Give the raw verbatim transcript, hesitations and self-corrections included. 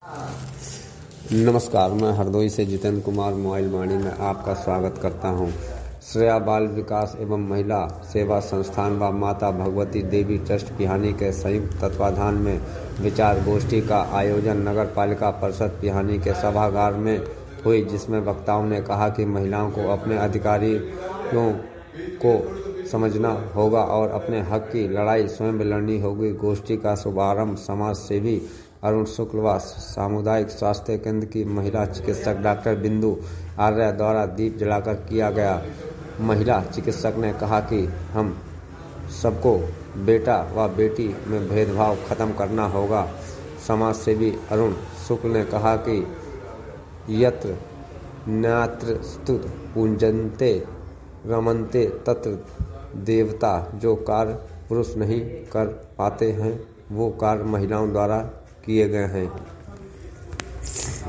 नमस्कार, मैं हरदोई से जितेंद्र कुमार मोबाइल वाणी में आपका स्वागत करता हूं। श्रेया बाल विकास एवं महिला सेवा संस्थान व माता भगवती देवी ट्रस्ट पिहानी के संयुक्त तत्वाधान में विचार गोष्ठी का आयोजन नगर पालिका परिषद पिहानी के सभागार में हुई, जिसमें वक्ताओं ने कहा कि महिलाओं को अपने अधिकारों को समझना होगा और अपने हक की लड़ाई स्वयं लड़नी होगी। गोष्ठी का शुभारंभ समाज सेवी अरुण शुक्ल व सामुदायिक स्वास्थ्य केंद्र की महिला चिकित्सक डॉक्टर बिंदु आर्य द्वारा दीप जलाकर किया गया। महिला चिकित्सक ने कहा कि हम सबको बेटा व बेटी में भेदभाव खत्म करना होगा। समाज सेवी अरुण शुक्ल ने कहा कि यत्र नात्रस्तु पूजन्ते रमन्ते तत्र देवता, जो कार्य पुरुष नहीं कर पाते हैं वो कार्य महिलाओं द्वारा किए गए हैं।